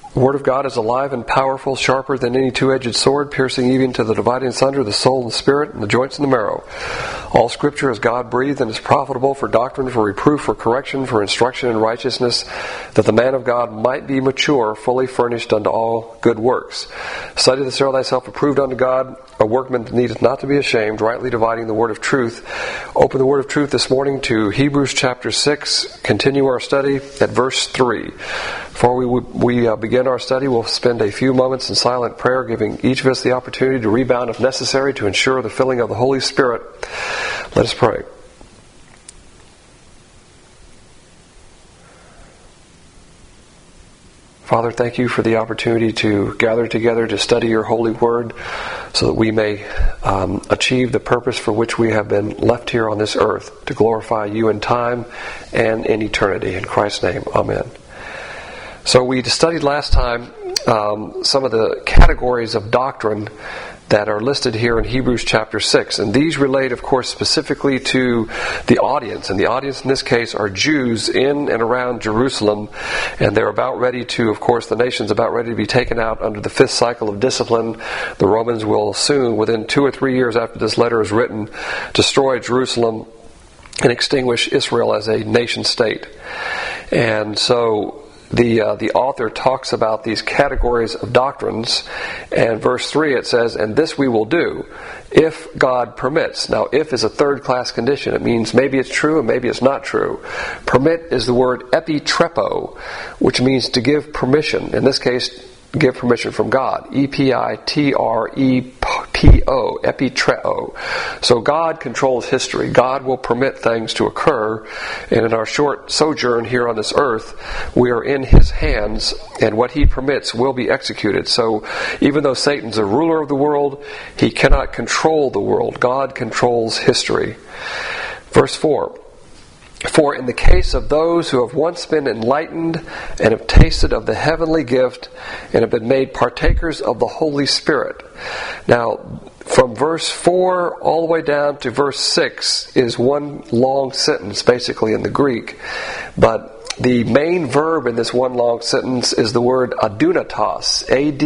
The Word of God is alive and powerful, sharper than any two-edged sword, piercing even to the dividing asunder of the soul and the spirit, and the joints and the marrow. All Scripture is God-breathed and is profitable for doctrine, for reproof, for correction, for instruction in righteousness, that the man of God might be mature, fully furnished unto all good works. Study to show thyself approved unto God, a workman that needeth not to be ashamed, rightly dividing the word of truth. Open the word of truth this morning to Hebrews chapter 6. Continue our study at verse 3. Before we begin our study, we'll spend a few moments in silent prayer, giving each of us the opportunity to rebound if necessary to ensure the filling of the Holy Spirit. Let us pray. Father, thank you for the opportunity to gather together to study your holy word so that we may achieve the purpose for which we have been left here on this earth, to glorify you in time and in eternity. In Christ's name, amen. So we studied last time some of the categories of doctrine that are listed here in Hebrews chapter 6. And these relate, of course, specifically to the audience. And the audience in this case are Jews in and around Jerusalem. And they're about ready to, of course, the nation's about ready to be taken out under the fifth cycle of discipline. The Romans will soon, within 2 or 3 years after this letter is written, destroy Jerusalem and extinguish Israel as a nation state. And so the author talks about these categories of doctrines, and verse 3 it says, "And this we will do, if God permits." Now, if is a third-class condition. It means maybe it's true and maybe it's not true. Permit is the word epitrepo, which means to give permission. In this case, give permission from God. E-P-I-T-R-E-P-O, epitreo. So God controls history. God will permit things to occur, and in our short sojourn here on this earth, we are in His hands, and what He permits will be executed. So even though Satan's a ruler of the world, he cannot control the world. God controls history. Verse 4. "For in the case of those who have once been enlightened and have tasted of the heavenly gift and have been made partakers of the Holy Spirit." Now, from verse 4 all the way down to verse 6 is one long sentence, basically, in the Greek. But the main verb in this one long sentence is the word adunatos,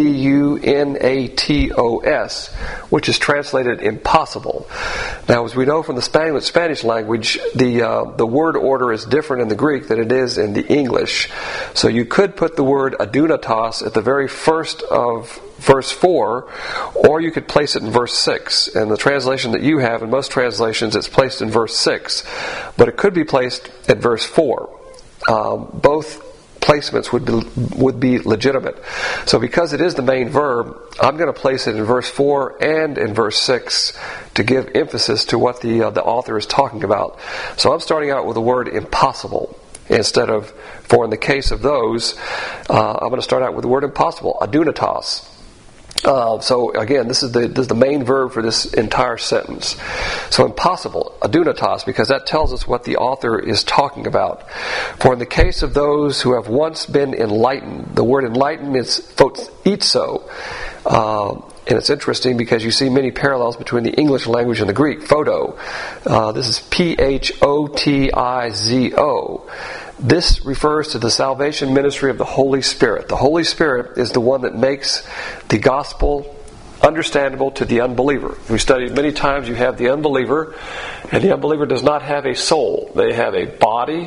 A-D-U-N-A-T-O-S, which is translated impossible. Now, as we know from the Spanish language, the word order is different in the Greek than it is in the English. So you could put the word adunatos at the very first of verse 4, or you could place it in verse 6. And the translation that you have, in most translations, it's placed in verse 6. But it could be placed at verse 4. Both placements would be legitimate. So because it is the main verb, I'm going to place it in verse 4 and in verse 6 to give emphasis to what the author is talking about. So I'm starting out with the word impossible instead of, for in the case of those, I'm going to start out with the word impossible, adunatos. So again, this is the main verb for this entire sentence. So impossible, adunatos, because that tells us what the author is talking about. For in the case of those who have once been enlightened, the word enlightened is photitzo. And it's interesting because you see many parallels between the English language and the Greek, photo. This is P-H-O-T-I-Z-O. This refers to the salvation ministry of the Holy Spirit. The Holy Spirit is the one that makes the gospel understandable to the unbeliever. We studied many times you have the unbeliever, and the unbeliever does not have a soul. They have a body,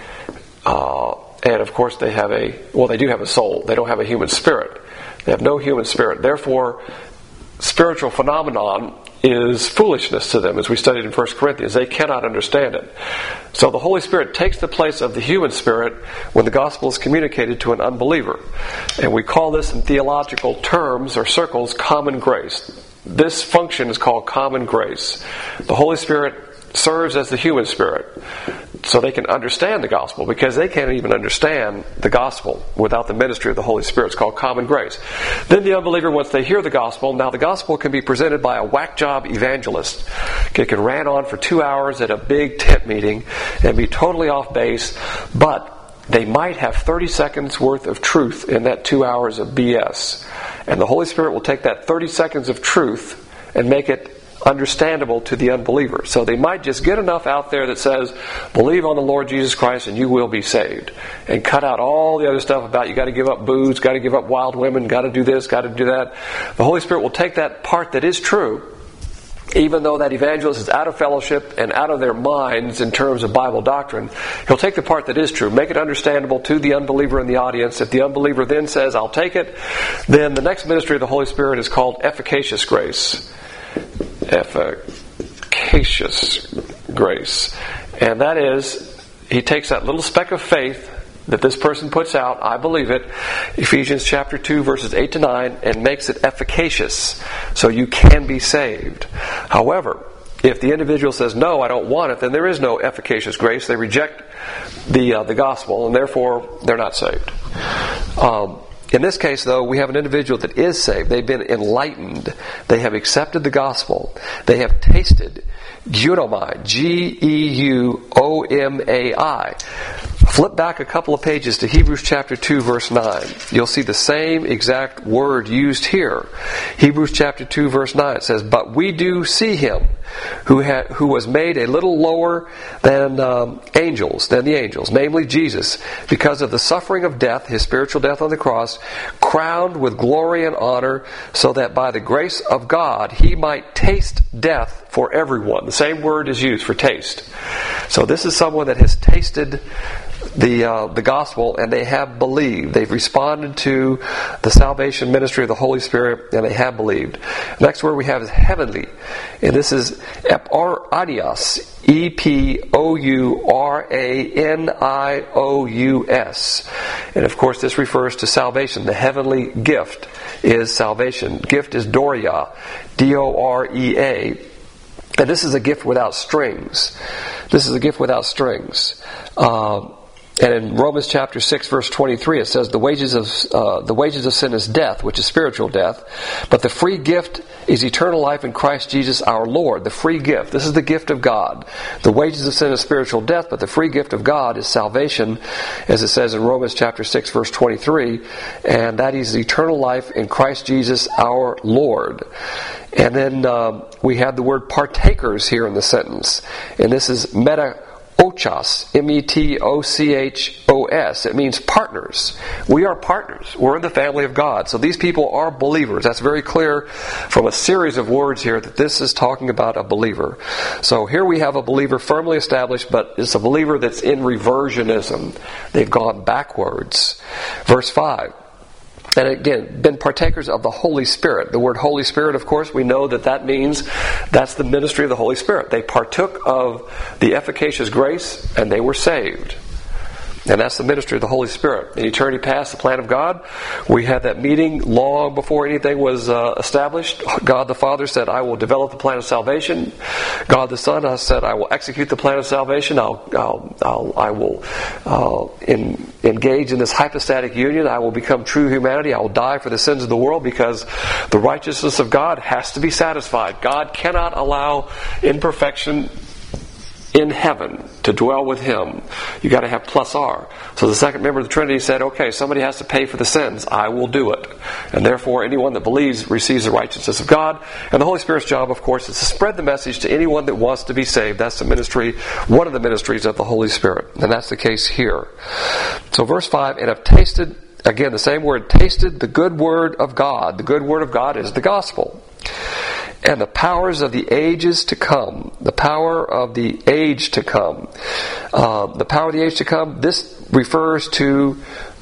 and of course they do have a soul. They don't have a human spirit. They have no human spirit. Therefore, spiritual phenomenon is foolishness to them, as we studied in 1 Corinthians. They cannot understand it. So the Holy Spirit takes the place of the human spirit when the gospel is communicated to an unbeliever. And we call this in theological terms or circles common grace. This function is called common grace. The Holy Spirit serves as the human spirit so they can understand the gospel, because they can't even understand the gospel without the ministry of the Holy Spirit. It's called common grace. Then the unbeliever, once they hear the gospel, now the gospel can be presented by a whack job evangelist. It can rant on for 2 hours at a big tent meeting and be totally off base, but they might have 30 seconds worth of truth in that 2 hours of BS. And the Holy Spirit will take that 30 seconds of truth and make it understandable to the unbeliever. So they might just get enough out there that says, believe on the Lord Jesus Christ and you will be saved. And cut out all the other stuff about you got to give up booze, got to give up wild women, got to do this, got to do that. The Holy Spirit will take that part that is true, even though that evangelist is out of fellowship and out of their minds in terms of Bible doctrine. He'll take the part that is true, make it understandable to the unbeliever in the audience. If the unbeliever then says, I'll take it, then the next ministry of the Holy Spirit is called efficacious grace. Efficacious grace. And that is, he takes that little speck of faith that this person puts out, I believe it, Ephesians chapter 2 verses 8 to 9, and makes it efficacious so you can be saved. However, if the individual says, no, I don't want it, then there is no efficacious grace. They reject the gospel, and therefore they're not saved. In this case, though, we have an individual that is saved. They've been enlightened. They have accepted the gospel. They have tasted Geunomai, G-E-U-O-M-A-I. Flip back a couple of pages to Hebrews chapter 2 verse 9. You'll see the same exact word used here. Hebrews chapter 2 verse 9, it says, but we do see him who was made a little lower than the angels, namely Jesus, because of the suffering of death, his spiritual death on the cross, crowned with glory and honor, so that by the grace of God he might taste death for everyone. The same word is used for taste. So this is someone that has tasted the gospel, and they have believed. They've responded to the salvation ministry of the Holy Spirit, and they have believed. Next word we have is heavenly, and this is epouranios, E-P-O-U-R-A-N-I-O-U-S. And of course this refers to salvation. The heavenly gift is salvation. Gift is Dorea, D-O-R-E-A. And this is a gift without strings. This is a gift without strings. And in Romans chapter 6 verse 23 it says the wages of sin is death, which is spiritual death, but the free gift is eternal life in Christ Jesus our Lord. The free gift. This is the gift of God. The wages of sin is spiritual death, but the free gift of God is salvation, as it says in Romans chapter 6 verse 23, and that is eternal life in Christ Jesus our Lord. And then we have the word partakers here in the sentence, and this is Metochos, M-E-T-O-C-H-O-S. It means partners. We are partners. We're in the family of God. So these people are believers. That's very clear from a series of words here that this is talking about a believer. So here we have a believer firmly established, but it's a believer that's in reversionism. They've gone backwards. Verse 5. And again, been partakers of the Holy Spirit. The word Holy Spirit, of course, we know that means that's the ministry of the Holy Spirit. They partook of the efficacious grace and they were saved. And that's the ministry of the Holy Spirit. In eternity past, the plan of God, we had that meeting long before anything was established. God the Father said, I will develop the plan of salvation. God the Son said, I will execute the plan of salvation. I will engage in this hypostatic union. I will become true humanity. I will die for the sins of the world, because the righteousness of God has to be satisfied. God cannot allow imperfection in heaven to dwell with him. You got to have plus R. So the second member of the Trinity said, okay, somebody has to pay for the sins. I will do it. And therefore anyone that believes receives the righteousness of God. And the Holy Spirit's job, of course, is to spread the message to anyone that wants to be saved. That's the ministry, one of the ministries of the Holy Spirit. And that's the case here. So verse 5, and have tasted, again the same word, tasted the good word of God. The good word of God is the gospel. And the powers of the ages to come. The power of the age to come. The power of the age to come, this refers to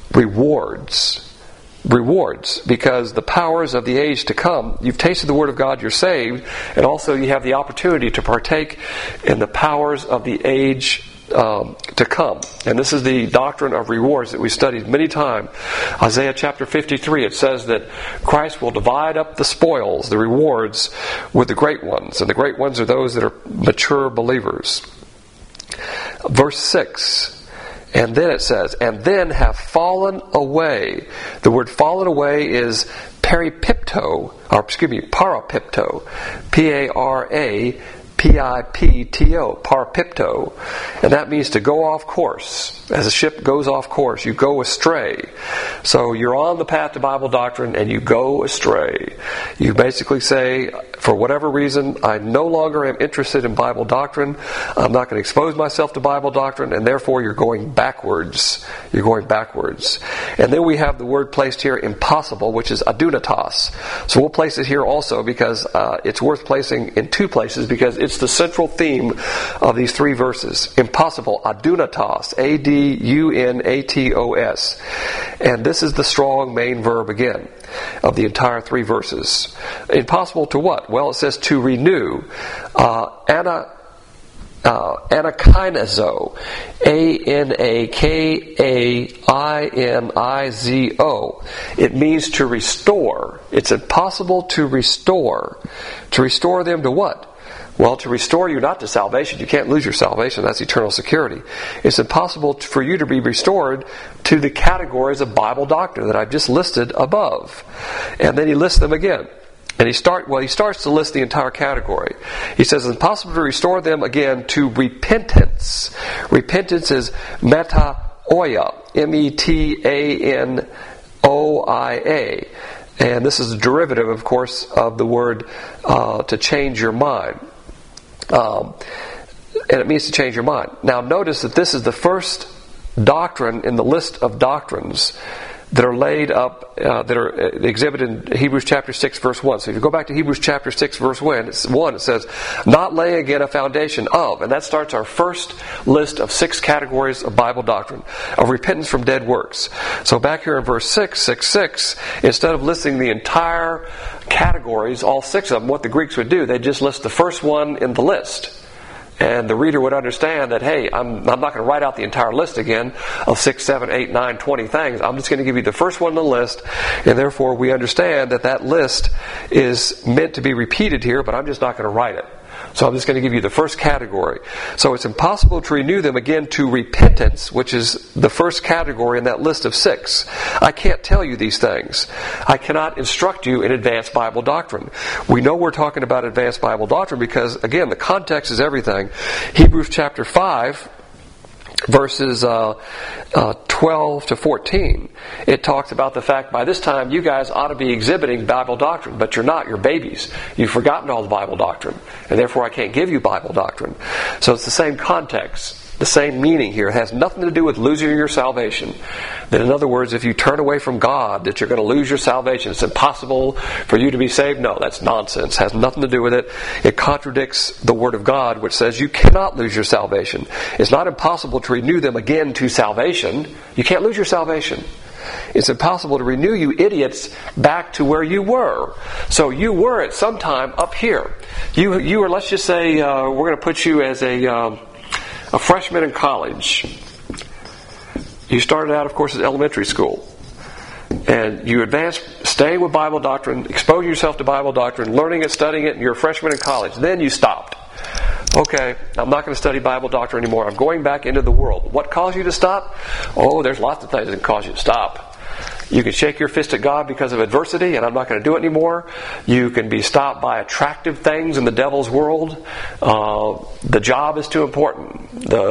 rewards. Rewards. Because the powers of the age to come, you've tasted the Word of God, you're saved, and also you have the opportunity to partake in the powers of the age to come. And this is the doctrine of rewards that we studied many times. Isaiah chapter 53, it says that Christ will divide up the spoils, the rewards, with the great ones. And the great ones are those that are mature believers. Verse 6. And then it says, and then have fallen away. The word fallen away is parapipto, P-A-R-A-P-I-P-T-O, parapipto. And that means to go off course. As a ship goes off course, you go astray. So you're on the path to Bible doctrine and you go astray. You basically say, for whatever reason, I no longer am interested in Bible doctrine. I'm not going to expose myself to Bible doctrine, and therefore you're going backwards. You're going backwards. And then we have the word placed here, impossible, which is adunatos. So we'll place it here also because it's worth placing in two places because it's the central theme of these three verses. Impossible, adunatos, A-D-U-N-A-T-O-S. And this is the strong main verb again of the entire three verses. Impossible to what? Well, it says to renew. Anakinizo. A-N-A-K-A-I-N-I-Z-O. It means to restore. It's impossible to restore. To restore them to what? Well, to restore you not to salvation. You can't lose your salvation. That's eternal security. It's impossible for you to be restored to the categories of Bible doctrine that I've just listed above. And then he lists them again. And he starts to list the entire category. He says it's impossible to restore them again to repentance. Repentance is metaoia. M-E-T-A-N-O-I-A. And this is a derivative, of course, of the word to change your mind. And it means to change your mind. Now notice that this is the first doctrine in the list of doctrines that are laid up, that are exhibited in Hebrews chapter 6 verse 1. So if you go back to Hebrews chapter 6 verse 1, it says, not laying again a foundation of, and that starts our first list of 6 categories of Bible doctrine, of repentance from dead works. So back here in verse 6, instead of listing the entire categories, all 6 of them, what the Greeks would do, they'd just list the first one in the list. And the reader would understand that, hey, I'm not going to write out the entire list again of 6, 7, 8, 9, 20 things. I'm just going to give you the first one on the list, and therefore we understand that list is meant to be repeated here, but I'm just not going to write it. So I'm just going to give you the first category. So it's impossible to renew them again to repentance, which is the first category in that list of 6. I can't tell you these things. I cannot instruct you in advanced Bible doctrine. We know we're talking about advanced Bible doctrine because, again, the context is everything. Hebrews chapter 5, verses 12 to 14, it talks about the fact by this time you guys ought to be exhibiting Bible doctrine, but you're not. You're babies. You've forgotten all the Bible doctrine, and therefore I can't give you Bible doctrine. So it's the same context, the same meaning here. It has nothing to do with losing your salvation. That in other words, if you turn away from God, that you're going to lose your salvation. It's impossible for you to be saved. No, that's nonsense. It has nothing to do with it. It contradicts the Word of God, which says you cannot lose your salvation. It's not impossible to renew them again to salvation. You can't lose your salvation. It's impossible to renew you idiots back to where you were. So you were at some time up here. You were, let's just say, we're going to put you as a freshman in college. You started out, of course, as elementary school. And you advanced, staying with Bible doctrine, exposing yourself to Bible doctrine, learning it, studying it, and you're a freshman in college. Then you stopped. Okay, I'm not going to study Bible doctrine anymore. I'm going back into the world. What caused you to stop? Oh, there's lots of things that cause you to stop. You can shake your fist at God because of adversity, and I'm not going to do it anymore. You can be stopped by attractive things in the devil's world. The job is too important.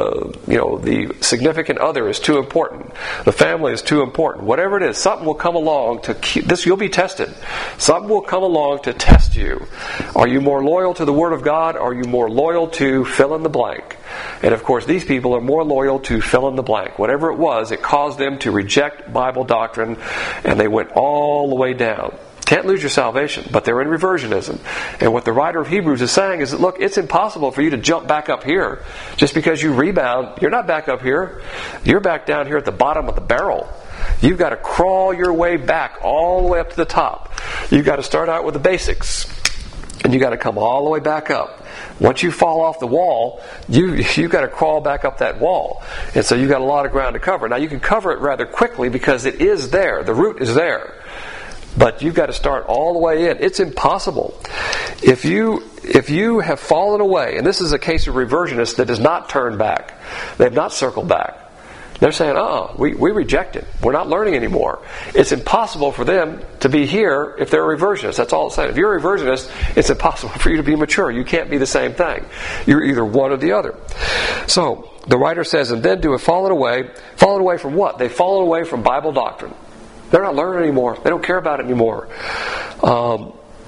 The significant other is too important. The family is too important. Whatever it is, something will come along to keep this. You'll be tested. Something will come along to test you. Are you more loyal to the Word of God? Or are you more loyal to fill in the blank? And of course, these people are more loyal to fill in the blank. Whatever it was, it caused them to reject Bible doctrine, and they went all the way down. Can't lose your salvation, but they're in reversionism. And what the writer of Hebrews is saying is that, look, it's impossible for you to jump back up here. Just because you rebound, you're not back up here. You're back down here at the bottom of the barrel. You've got to crawl your way back all the way up to the top. You've got to start out with the basics, and you've got to come all the way back up. Once you fall off the wall, you've got to crawl back up that wall. And so you've got a lot of ground to cover. Now you can cover it rather quickly because it is there. The root is there. But you've got to start all the way in. It's impossible. If you have fallen away, and this is a case of reversionists that does not turn back. They've not circled back. They're saying, we reject it. We're not learning anymore. It's impossible for them to be here if they're a reversionist. That's all it's saying. If you're a reversionist, it's impossible for you to be mature. You can't be the same thing. You're either one or the other. So, the writer says, and then do have fallen away. Fallen away from what? They've fallen away from Bible doctrine. They're not learning anymore. They don't care about it anymore.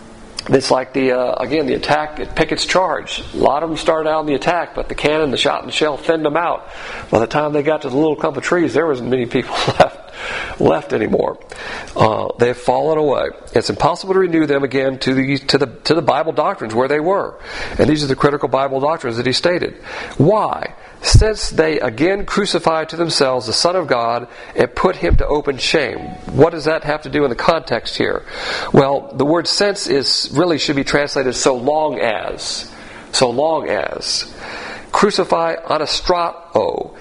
It's like the attack at Pickett's Charge. A lot of them started out on the attack, but the cannon, the shot, and the shell thinned them out. By the time they got to the little clump of trees, there wasn't many people left anymore. They have fallen away. It's impossible to renew them again to the Bible doctrines where they were. And these are the critical Bible doctrines that he stated. Why? Since they again crucified to themselves the Son of God and put him to open shame. What does that have to do in the context here? Well, the word since really should be translated so long as. So long as. Crucify anastrao.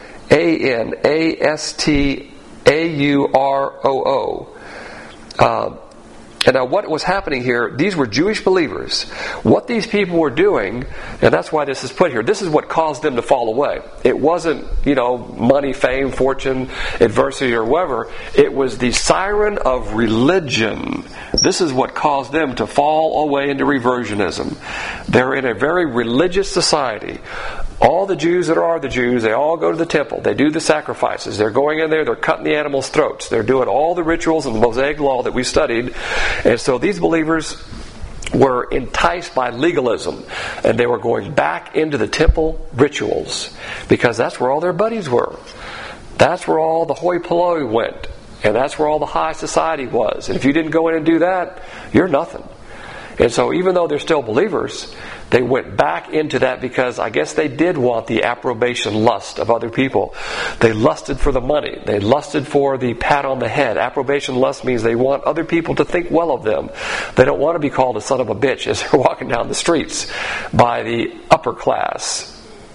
ANASTAUROO. And now what was happening here, these were Jewish believers. What these people were doing, and that's why this is put here, this is what caused them to fall away. It wasn't, money, fame, fortune, adversity, or whatever. It was the siren of religion. This is what caused them to fall away into reversionism. They're in a very religious society. All the Jews that are the Jews, they all go to the temple. They do the sacrifices. They're going in there, they're cutting the animals' throats. They're doing all the rituals and the Mosaic Law that we studied. And so these believers were enticed by legalism. And they were going back into the temple rituals. Because that's where all their buddies were. That's where all the hoi polloi went. And that's where all the high society was. And if you didn't go in and do that, you're nothing. And so even though they're still believers, they went back into that because I guess they did want the approbation lust of other people. They lusted for the money. They lusted for the pat on the head. Approbation lust means they want other people to think well of them. They don't want to be called a son of a bitch as they're walking down the streets by the upper class.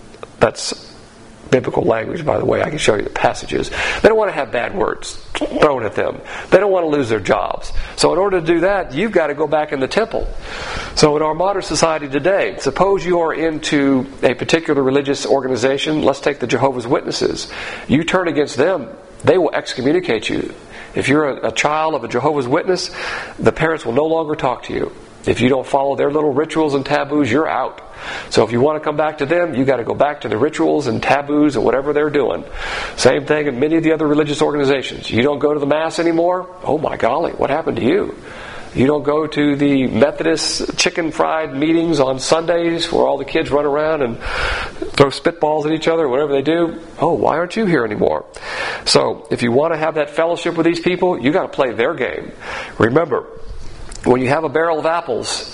That's biblical language, by the way. I can show you the passages. They don't want to have bad words thrown at them. They don't want to lose their jobs. So in order to do that, you've got to go back in the temple. So in our modern society today, suppose you are into a particular religious organization. Let's take the Jehovah's Witnesses. You turn against them, they will excommunicate you. If you're a child of a Jehovah's Witness, the parents will no longer talk to you. If you don't follow their little rituals and taboos, you're out. So if you want to come back to them, you've got to go back to the rituals and taboos and whatever they're doing. Same thing in many of the other religious organizations. You don't go to the Mass anymore? Oh my golly, what happened to you? You don't go to the Methodist chicken fried meetings on Sundays where all the kids run around and throw spitballs at each other, whatever they do. Oh, why aren't you here anymore? So if you want to have that fellowship with these people, you've got to play their game. Remember, when you have a barrel of apples,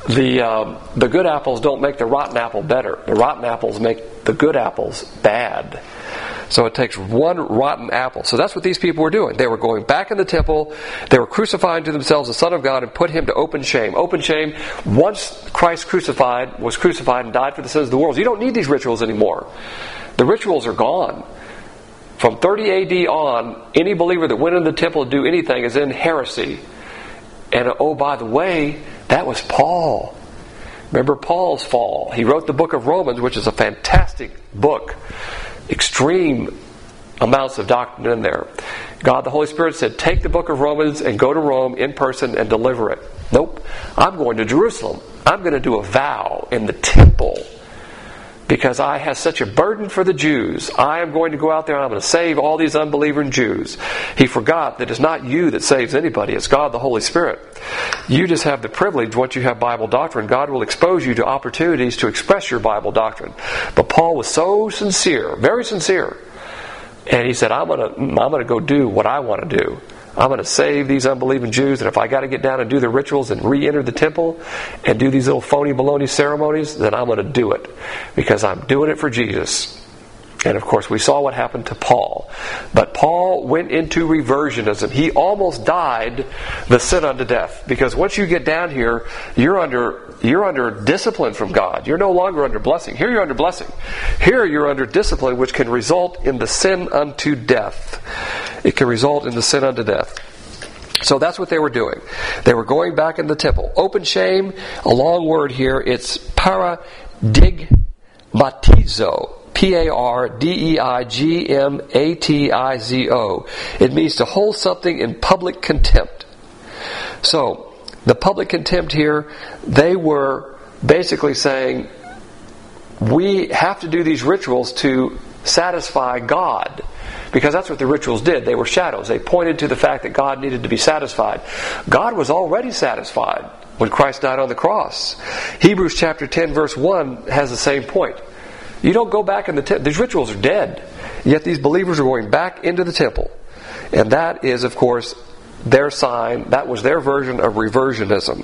the good apples don't make the rotten apple better. The rotten apples make the good apples bad. So it takes one rotten apple. So that's what these people were doing. They were going back in the temple. They were crucifying to themselves the Son of God and put him to open shame. Open shame. Once Christ was crucified and died for the sins of the world, you don't need these rituals anymore. The rituals are gone. From 30 AD on, any believer that went into the temple to do anything is in heresy. And oh, by the way, that was Paul. Remember Paul's fall. He wrote the book of Romans, which is a fantastic book. Extreme amounts of doctrine in there. God the Holy Spirit said, take the book of Romans and go to Rome in person and deliver it. Nope. I'm going to Jerusalem. I'm going to do a vow in the temple. Because I have such a burden for the Jews. I am going to go out there and I'm going to save all these unbelieving Jews. He forgot that it's not you that saves anybody. It's God the Holy Spirit. You just have the privilege, once you have Bible doctrine, God will expose you to opportunities to express your Bible doctrine. But Paul was so sincere, very sincere. And he said, I'm going to go do what I want to do. I'm going to save these unbelieving Jews, and if I got to get down and do the rituals and re-enter the temple and do these little phony baloney ceremonies, then I'm going to do it. Because I'm doing it for Jesus. And of course we saw what happened to Paul. But Paul went into reversionism. He almost died the sin unto death. Because once you get down here, you're under discipline from God. You're no longer under blessing. Here you're under blessing. Here you're under discipline, which can result in the sin unto death. It can result in the sin unto death. So that's what they were doing. They were going back in the temple. Open shame, a long word here. It's paradigmatizo. P-A-R-D-E-I-G-M-A-T-I-Z-O. It means to hold something in public contempt. So, the public contempt here, they were basically saying, we have to do these rituals to satisfy God. because that's what the rituals did. They were shadows. They pointed to the fact that God needed to be satisfied. God was already satisfied when Christ died on the cross. Hebrews chapter 10 verse 1 has the same point. You don't go back in the temple. These rituals are dead. Yet these believers are going back into the temple. And that is, of course, their sign. That was their version of reversionism.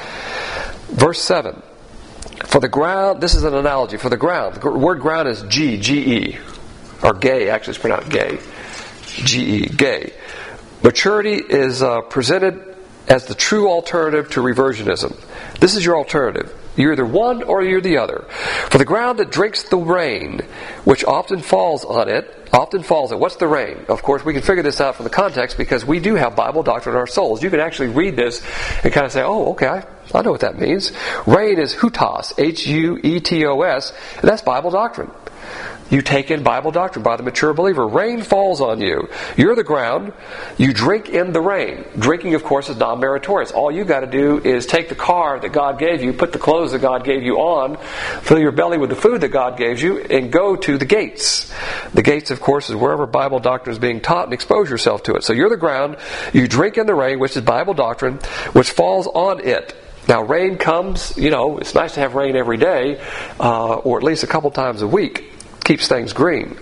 Verse 7. For the ground, this is an analogy. For the ground, the word ground is G-E. Or gay, actually it's pronounced gay. G-E, gay. Maturity is presented as the true alternative to reversionism. This is your alternative. You're either one or you're the other. For the ground that drinks the rain, which often falls on it. What's the rain? Of course, we can figure this out from the context because we do have Bible doctrine in our souls. You can actually read this and kind of say, oh, okay, I know what that means. Rain is hutos, H-U-E-T-O-S, and that's Bible doctrine. You take in Bible doctrine by the mature believer. Rain falls on you. You're the ground. You drink in the rain. Drinking, of course, is non-meritorious. All you got to do is take the car that God gave you, put the clothes that God gave you on, fill your belly with the food that God gave you, and go to the gates. The gates, of course, is wherever Bible doctrine is being taught, and expose yourself to it. So you're the ground. You drink in the rain, which is Bible doctrine, which falls on it. Now, rain comes, it's nice to have rain every day, or at least a couple times a week. Keeps things green.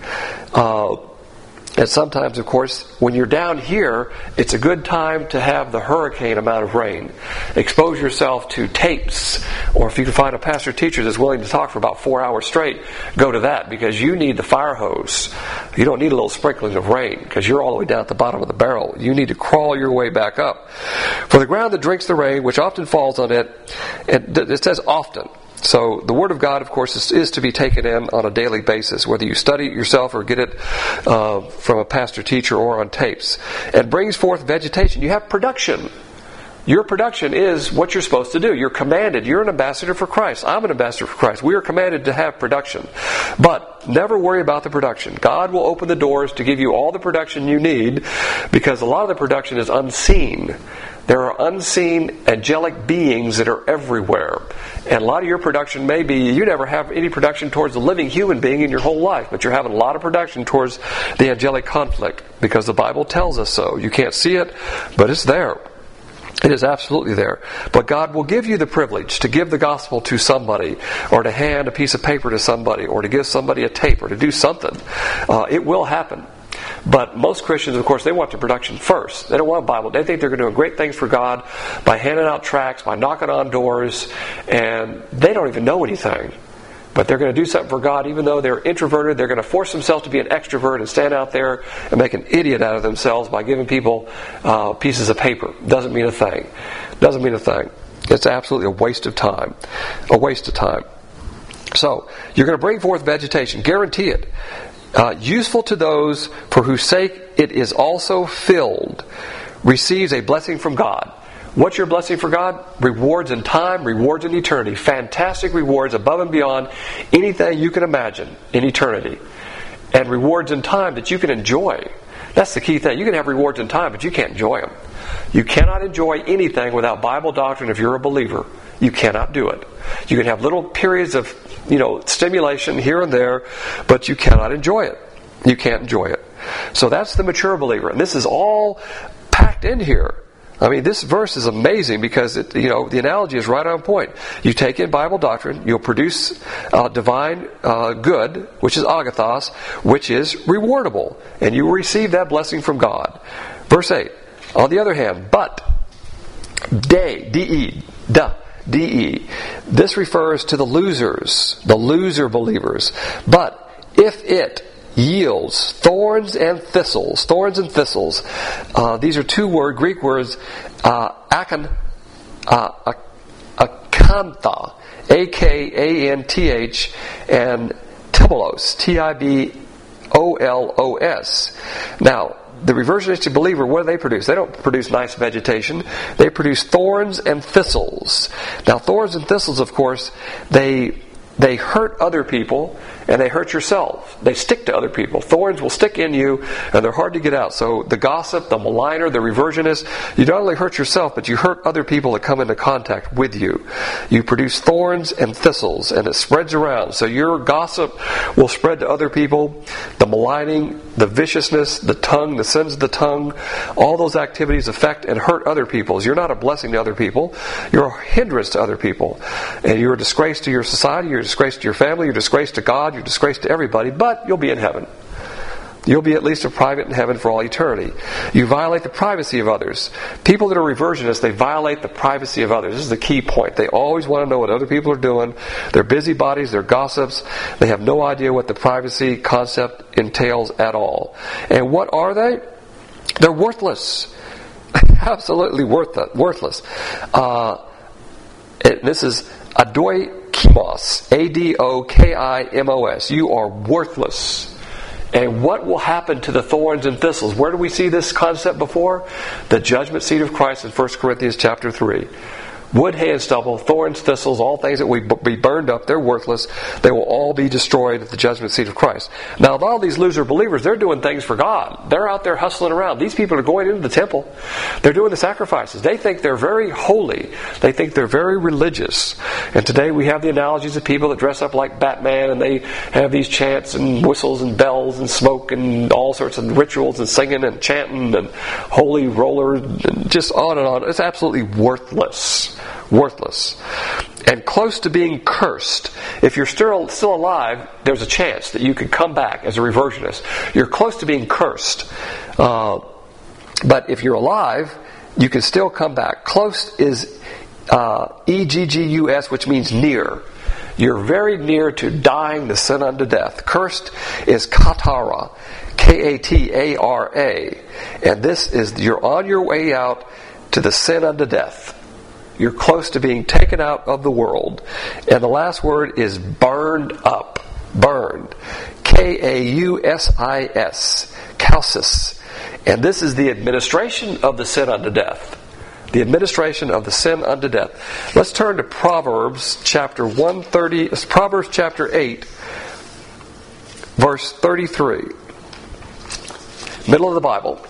And sometimes, of course, when you're down here, it's a good time to have the hurricane amount of rain. Expose yourself to tapes, or if you can find a pastor teacher that's willing to talk for about 4 hours straight, go to that, because you need the fire hose. You don't need a little sprinkling of rain, because you're all the way down at the bottom of the barrel. You need to crawl your way back up. For the ground that drinks the rain, which often falls on it, and it says often. So the Word of God, of course, is to be taken in on a daily basis, whether you study it yourself or get it from a pastor teacher or on tapes. And brings forth vegetation. You have production. Your production is what you're supposed to do. You're commanded. You're an ambassador for Christ. I'm an ambassador for Christ. We are commanded to have production. But never worry about the production. God will open the doors to give you all the production you need, because a lot of the production is unseen. There are unseen angelic beings that are everywhere. And a lot of your production may be, you never have any production towards a living human being in your whole life, but you're having a lot of production towards the angelic conflict, because the Bible tells us so. You can't see it, but it's there. It is absolutely there. But God will give you the privilege to give the gospel to somebody, or to hand a piece of paper to somebody, or to give somebody a tape, or to do something. It will happen. But most Christians, of course, they want the production first. They don't want a Bible. They think they're going to do great things for God by handing out tracts, by knocking on doors, and they don't even know anything. But they're going to do something for God, even though they're introverted. They're going to force themselves to be an extrovert and stand out there and make an idiot out of themselves by giving people pieces of paper. Doesn't mean a thing. Doesn't mean a thing. It's absolutely a waste of time. A waste of time. So, you're going to bring forth vegetation. Guarantee it. Useful to those for whose sake it is also filled, receives a blessing from God. What's your blessing for God? Rewards in time, rewards in eternity. Fantastic rewards above and beyond anything you can imagine in eternity. And rewards in time that you can enjoy. That's the key thing. You can have rewards in time, but you can't enjoy them. You cannot enjoy anything without Bible doctrine if you're a believer. You cannot do it. You can have little periods of, stimulation here and there, but you cannot enjoy it. You can't enjoy it. So that's the mature believer. And this is all packed in here. I mean, this verse is amazing because the analogy is right on point. You take in Bible doctrine, you'll produce divine good, which is agathos, which is rewardable, and you will receive that blessing from God. Verse 8. On the other hand, but D-E. This refers to the losers, the loser believers. But if it yields thorns and thistles. These are two Greek words, akantha, A-K-A-N-T-H, and tibolos, T-I-B-O-L-O-S. Now, the reversionistic believer, what do they produce? They don't produce nice vegetation. They produce thorns and thistles. Now, thorns and thistles, of course, they they hurt other people, and they hurt yourself. They stick to other people. Thorns will stick in you, and they're hard to get out. So the gossip, the maligner, the reversionist, you not only hurt yourself, but you hurt other people that come into contact with you. You produce thorns and thistles, and it spreads around. So your gossip will spread to other people. The maligning, the viciousness, the tongue, the sins of the tongue, all those activities affect and hurt other people. You're not a blessing to other people. You're a hindrance to other people. And you're a disgrace to your society, you're a disgrace to your family, you're a disgrace to God, you're a disgrace to everybody, but you'll be in heaven. You'll be at least a private in heaven for all eternity. You violate the privacy of others. People that are reversionists, they violate the privacy of others. This is the key point. They always want to know what other people are doing. They're busybodies, they're gossips. They have no idea what the privacy concept entails at all. And what are they? They're worthless. Absolutely worthless. This is adoikimos. A-D-O-K-I-M-O-S. You are worthless. And what will happen to the thorns and thistles? Where do we see this concept before? The judgment seat of Christ in 1 Corinthians chapter 3. Wood, hay, and stubble, thorns, thistles, all things that will be burned up, they're worthless. They will all be destroyed at the judgment seat of Christ. Now, a lot of these loser believers, they're doing things for God. They're out there hustling around. These people are going into the temple. They're doing the sacrifices. They think they're very holy. They think they're very religious. And today we have the analogies of people that dress up like Batman, and they have these chants and whistles and bells and smoke and all sorts of rituals and singing and chanting and holy rollers and just on and on. It's absolutely worthless. Worthless. And close to being cursed. If you're still alive, there's a chance that you could come back as a reversionist. You're close to being cursed. But if you're alive, you can still come back. Close is E-G-G-U-S, which means near. You're very near to dying the sin unto death. Cursed is katara. K-A-T-A-R-A. And this is, you're on your way out to the sin unto death. You're close to being taken out of the world. And the last word is burned up. Burned. K-A-U-S-I-S. Kausis. And this is the administration of the sin unto death. The administration of the sin unto death. Let's turn to Proverbs chapter 130. Proverbs chapter 8, verse 33. Middle of the Bible.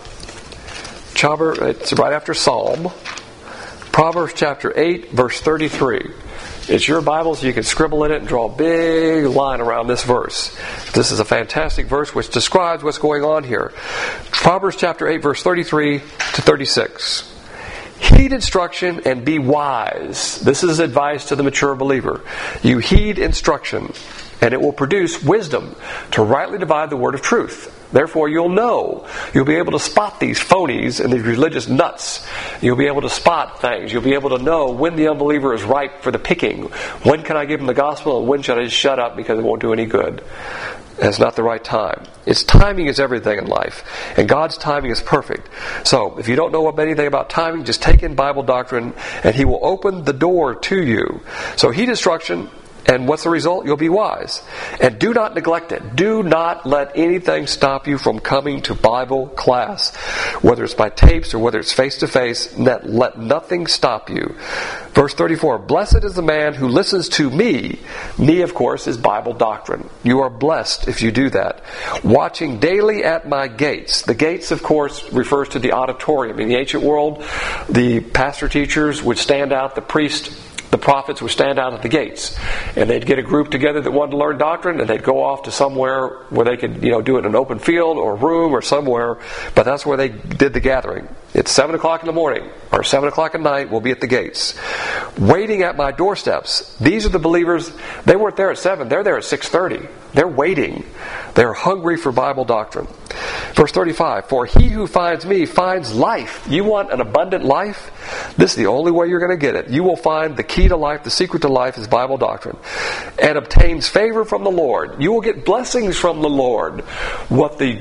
It's right after Psalm. Proverbs chapter 8, verse 33. It's your Bible, so you can scribble in it and draw a big line around this verse. This is a fantastic verse which describes what's going on here. Proverbs chapter 8, verse 33 to 36. Heed instruction and be wise. This is advice to the mature believer. You heed instruction, and it will produce wisdom to rightly divide the word of truth. Therefore, you'll know. You'll be able to spot these phonies and these religious nuts. You'll be able to spot things. You'll be able to know when the unbeliever is ripe for the picking. When can I give him the gospel, and when should I just shut up because it won't do any good? It's not the right time. Its timing is everything in life. And God's timing is perfect. So, if you don't know anything about timing, just take in Bible doctrine, and He will open the door to you. So, heed instruction. And what's the result? You'll be wise. And do not neglect it. Do not let anything stop you from coming to Bible class. Whether it's by tapes or whether it's face-to-face, let nothing stop you. Verse 34, blessed is the man who listens to me. Me, of course, is Bible doctrine. You are blessed if you do that. Watching daily at my gates. The gates, of course, refers to the auditorium. In the ancient world, the pastor-teachers would stand out, the priest, the prophets would stand out at the gates, and they'd get a group together that wanted to learn doctrine, and they'd go off to somewhere where they could, do it in an open field or a room or somewhere, but that's where they did the gathering. It's 7 o'clock in the morning or 7 o'clock at night, we'll be at the gates. Waiting at my doorsteps. These are the believers. They weren't there at 7, they're there at 6:30. They're waiting. They're hungry for Bible doctrine. Verse 35, for he who finds me finds life. You want an abundant life? This is the only way you're going to get it. You will find the key to life, the secret to life is Bible doctrine. And obtains favor from the Lord. You will get blessings from the Lord. What the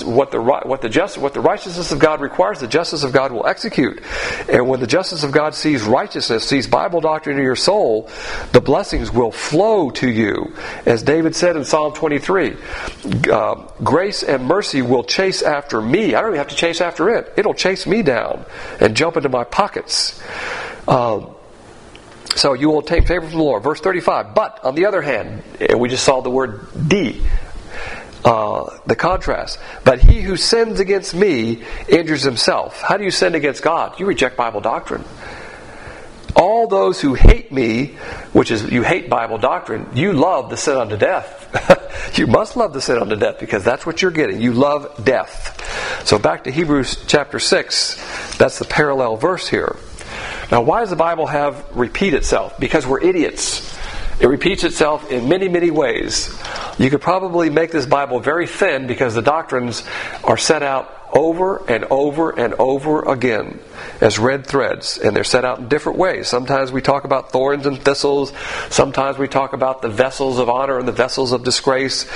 righteousness of God requires, the justice of God will execute. And when the justice of God sees righteousness, sees Bible doctrine in your soul, the blessings will flow to you. As David said in Psalm 23, grace and mercy will chase after me. I don't even have to chase after it. It'll chase me down and jump into my pockets. So you will obtain favor from the Lord. Verse 35. But, on the other hand, and we just saw the word D, the contrast. But he who sins against me injures himself. How do you sin against God? You reject Bible doctrine. All those who hate me, which is you hate Bible doctrine, you love the sin unto death. You must love the sin unto death because that's what you're getting. You love death. So back to Hebrews chapter 6. That's the parallel verse here. Now, why does the Bible have repeat itself? Because we're idiots. It repeats itself in many, many ways. You could probably make this Bible very thin because the doctrines are set out over and over and over again as red threads, and they're set out in different ways. Sometimes we talk about thorns and thistles. Sometimes we talk about the vessels of honor and the vessels of disgrace.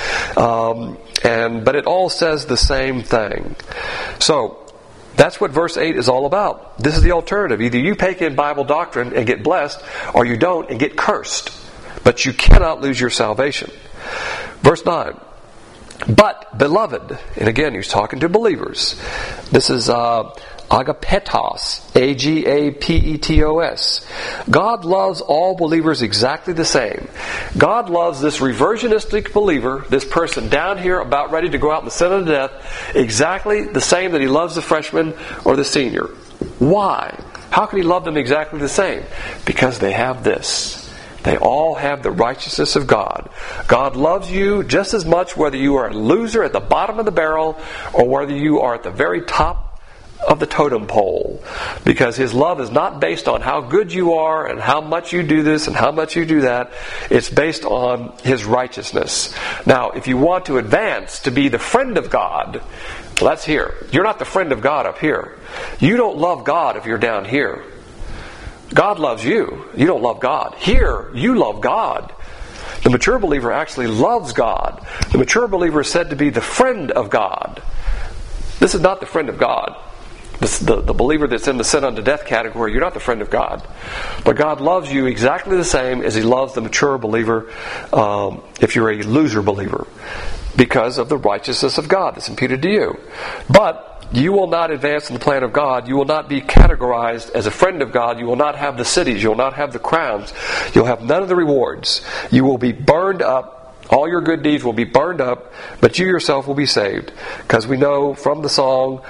But it all says the same thing. So that's what verse 8 is all about. This is the alternative. Either you take in Bible doctrine and get blessed, or you don't and get cursed. But you cannot lose your salvation. Verse 9. But, beloved, and again, he's talking to believers. This is agapetos, A-G-A-P-E-T-O-S. God loves all believers exactly the same. God loves this reversionistic believer, this person down here about ready to go out in the sin of death, exactly the same that he loves the freshman or the senior. Why? How can he love them exactly the same? Because they have this. They all have the righteousness of God. God loves you just as much whether you are a loser at the bottom of the barrel or whether you are at the very top of the totem pole. Because His love is not based on how good you are and how much you do this and how much you do that. It's based on His righteousness. Now, if you want to advance to be the friend of God, well, that's here. You're not the friend of God up here. You don't love God if you're down here. God loves you. You don't love God. Here, you love God. The mature believer actually loves God. The mature believer is said to be the friend of God. This is not the friend of God. The believer that's in the sin unto death category, you're not the friend of God. But God loves you exactly the same as He loves the mature believer if you're a loser believer, because of the righteousness of God that's imputed to you. But you will not advance in the plan of God. You will not be categorized as a friend of God. You will not have the cities. You will not have the crowns. You'll have none of the rewards. You will be burned up. All your good deeds will be burned up, but you yourself will be saved. Because we know from the song,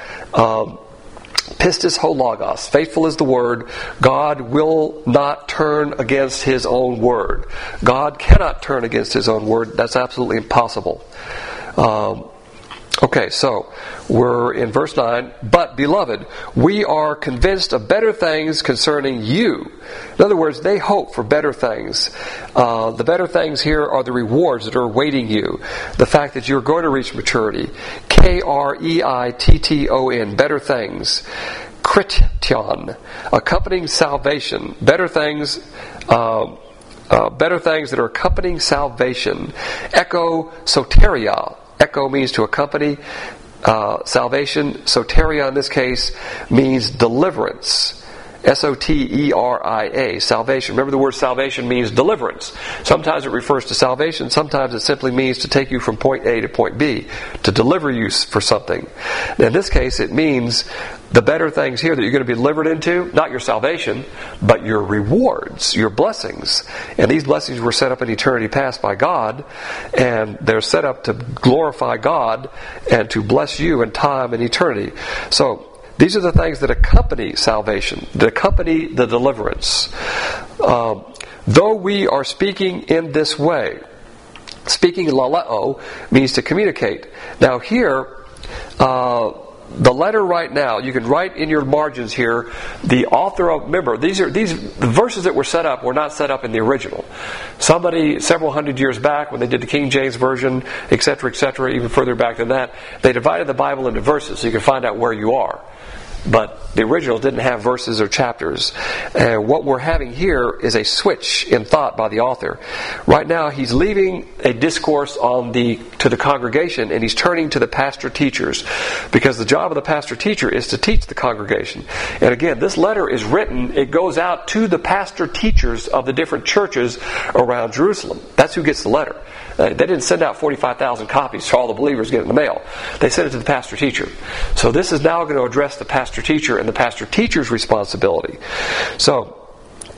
Pistis ho logos, faithful is the word. God will not turn against His own word. God cannot turn against His own word. That's absolutely impossible. Okay, so we're in verse 9. But, beloved, we are convinced of better things concerning you. In other words, they hope for better things. The better things here are the rewards that are awaiting you. The fact that you're going to reach maturity. K-R-E-I-T-T-O-N, better things. Krition, accompanying salvation. Better things that are accompanying salvation. Echo soteria. Echo means to accompany. Salvation. Soteria in this case means deliverance. S-O-T-E-R-I-A. Salvation. Remember, the word salvation means deliverance. Sometimes it refers to salvation. Sometimes it simply means to take you from point A to point B. To deliver you for something. In this case, it means the better things here that you're going to be delivered into, not your salvation, but your rewards, your blessings. And these blessings were set up in eternity past by God, and they're set up to glorify God and to bless you in time and eternity. So, these are the things that accompany salvation, that accompany the deliverance. Though we are speaking in this way, speaking laleo means to communicate. Now here, the letter right now, you can write in your margins here, the author of, remember, the verses that were set up were not set up in the original. Somebody, several hundred years back, when they did the King James Version, etc., even further back than that, they divided the Bible into verses so you can find out where you are. But the original didn't have verses or chapters. And what we're having here is a switch in thought by the author. Right now, he's leaving a discourse to the congregation, and he's turning to the pastor-teachers. Because the job of the pastor-teacher is to teach the congregation. And again, this letter is written, it goes out to the pastor-teachers of the different churches around Jerusalem. That's who gets the letter. They didn't send out 45,000 copies for all the believers get in the mail. They sent it to the pastor-teacher. So this is now going to address the pastor-teacher and the pastor-teacher's responsibility. So,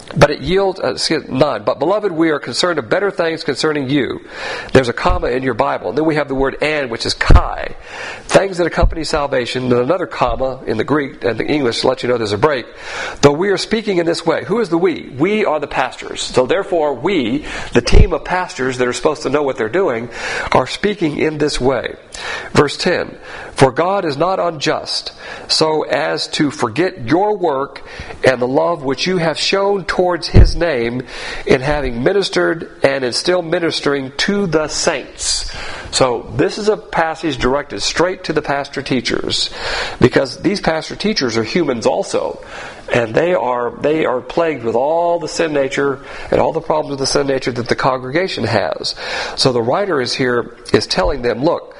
But it yields, 9. But beloved, we are concerned of better things concerning you. There's a comma in your Bible. And then we have the word and, which is kai. Things that accompany salvation. And another comma in the Greek and the English to let you know there's a break. Though we are speaking in this way. Who is the we? We are the pastors. So therefore we, the team of pastors that are supposed to know what they're doing, are speaking in this way. Verse 10. For God is not unjust, so as to forget your work and the love which you have shown towards His name in having ministered and in still ministering to the saints. So this is a passage directed straight to the pastor teachers, because these pastor teachers are humans also, and they are plagued with all the sin nature and all the problems with the sin nature that the congregation has. So the writer is telling them, look,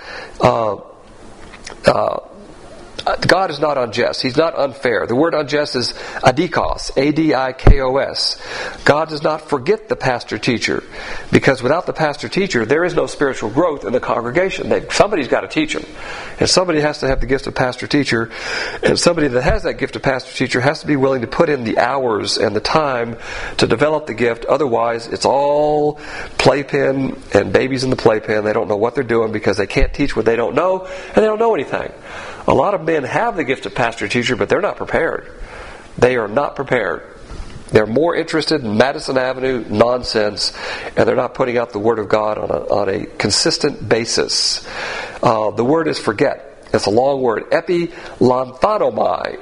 God is not unjust. He's not unfair. The word unjust is adikos, A-D-I-K-O-S. God does not forget the pastor-teacher, because without the pastor-teacher, there is no spiritual growth in the congregation. Somebody's got to teach them. And somebody has to have the gift of pastor-teacher. And somebody that has that gift of pastor-teacher has to be willing to put in the hours and the time to develop the gift. Otherwise, it's all playpen and babies in the playpen. They don't know what they're doing because they can't teach what they don't know, and they don't know anything. A lot of men have the gift of pastor-teacher, but they're not prepared. They are not prepared. They're more interested in Madison Avenue nonsense, and they're not putting out the Word of God on a consistent basis. The word is forget. It's a long word. Epilanthanomai.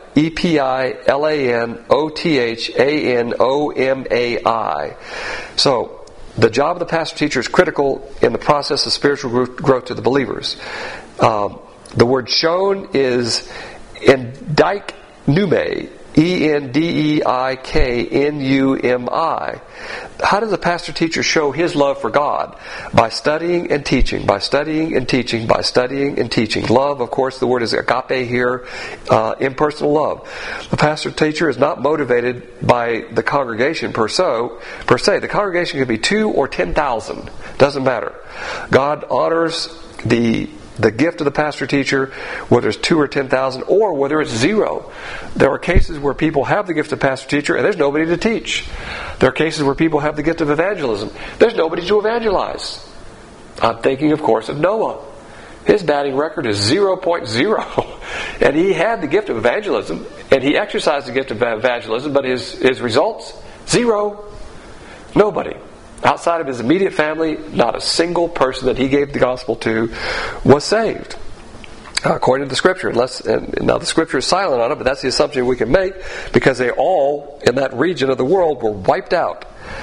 E-P-I-L-A-N-O-T-H-A-N-O-M-A-I. So, the job of the pastor-teacher is critical in the process of spiritual growth to the believers. The word shown is endiknumi, E-N-D-E-I-K-N-U-M-I. How does a pastor-teacher show his love for God? By studying and teaching, by studying and teaching, by studying and teaching. Love, of course, the word is agape here, impersonal love. The pastor-teacher is not motivated by the congregation per se. The congregation could be 2 or 10,000. Doesn't matter. God honors the gift of the pastor-teacher, whether it's 2 or 10,000, or whether it's 0. There are cases where people have the gift of pastor-teacher and there's nobody to teach. There are cases where people have the gift of evangelism. There's nobody to evangelize. I'm thinking, of course, of Noah. His batting record is 0.0. And he had the gift of evangelism, and he exercised the gift of evangelism, but his results, 0. Nobody. Outside of his immediate family, not a single person that he gave the gospel to was saved, according to the Scripture. And now the Scripture is silent on it, but that's the assumption we can make, because they all, in that region of the world, were wiped out.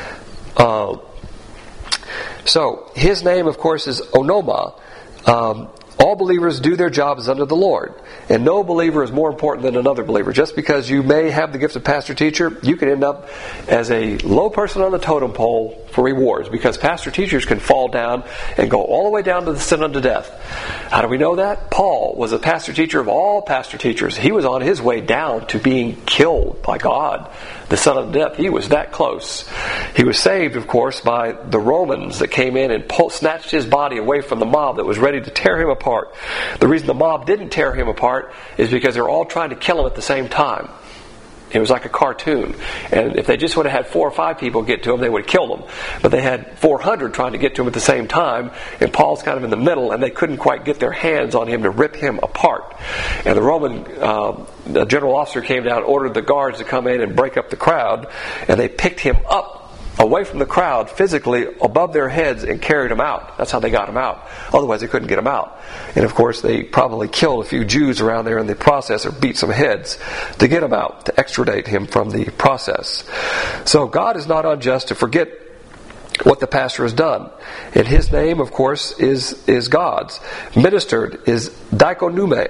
So, his name, of course, is Onoma. All believers do their jobs under the Lord. And no believer is more important than another believer. Just because you may have the gift of pastor-teacher, you can end up as a low person on the totem pole for rewards, because pastor-teachers can fall down and go all the way down to the sin unto death. How do we know that? Paul was a pastor-teacher of all pastor-teachers. He was on his way down to being killed by God, the son of death. He was that close. He was saved, of course, by the Romans that came in and snatched his body away from the mob that was ready to tear him apart. The reason the mob didn't tear him apart is because they were all trying to kill him at the same time. It was like a cartoon. And if they just would have had 4 or 5 people get to him, they would have killed him. But they had 400 trying to get to him at the same time, and Paul's kind of in the middle, and they couldn't quite get their hands on him to rip him apart. And the Roman the general officer came down and ordered the guards to come in and break up the crowd, and they picked him up away from the crowd physically above their heads and carried him out. That's how they got him out. Otherwise they couldn't get him out. And of course they probably killed a few Jews around there in the process, or beat some heads to get him out, to extradite him from the process. So God is not unjust to forget what the pastor has done. And his name, of course, is God's. Ministered is diakonuo,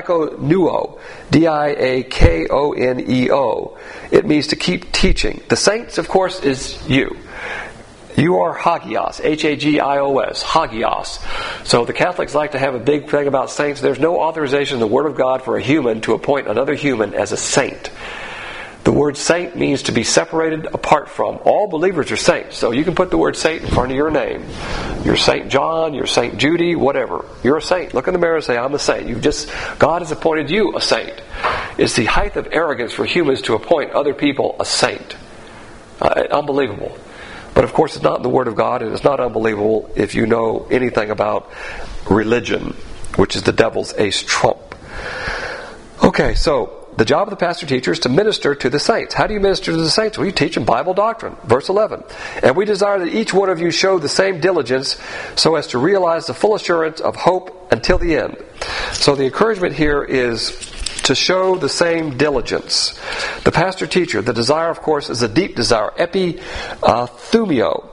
D-I-A-K-O-N-E-O. It means to keep teaching. The saints, of course, is you. You are hagios, H-A-G-I-O-S, hagios. So the Catholics like to have a big thing about saints. There's no authorization in the Word of God for a human to appoint another human as a saint. The word saint means to be separated apart from. All believers are saints. So you can put the word saint in front of your name. You're Saint John, you're Saint Judy, whatever. You're a saint. Look in the mirror and say, I'm a saint. God has appointed you a saint. It's the height of arrogance for humans to appoint other people a saint. Unbelievable. But of course it's not in the Word of God, and it's not unbelievable if you know anything about religion, which is the devil's ace trump. Okay, so the job of the pastor teacher is to minister to the saints. How do you minister to the saints? Well, you teach them Bible doctrine. Verse 11. And we desire that each one of you show the same diligence so as to realize the full assurance of hope until the end. So the encouragement here is to show the same diligence. The pastor teacher, the desire, of course, is a deep desire. Epithumeo.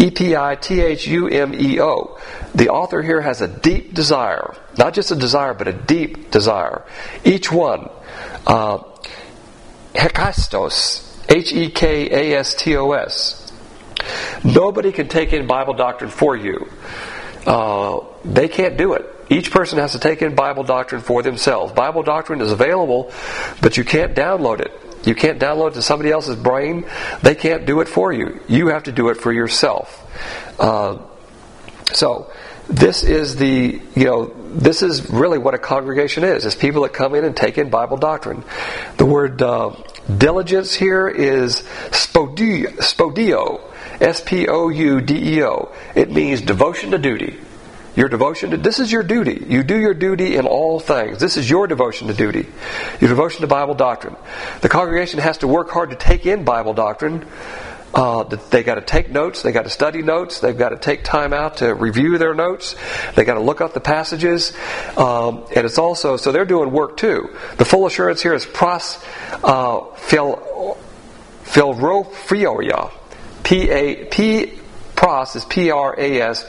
Epithumeo. The author here has a deep desire. Not just a desire, but a deep desire. Each one. Hekastos. Hekastos. Nobody can take in Bible doctrine for you. They can't do it. Each person has to take in Bible doctrine for themselves. Bible doctrine is available, but you can't download it. You can't download it to somebody else's brain. They can't do it for you. You have to do it for yourself. So this is this is really what a congregation is. It's people that come in and take in Bible doctrine. The word diligence here is spodio. Spoudeo. It means devotion to duty. Your devotion to, this is your duty. You do your duty in all things. This is your devotion to duty. Your devotion to Bible doctrine. The congregation has to work hard to take in Bible doctrine. They got to take notes. They got to study notes. They've got to take time out to review their notes. They got to look up the passages. And it's also, so they're doing work too. The full assurance here is Philrophioria. Pros is P-R-A-S,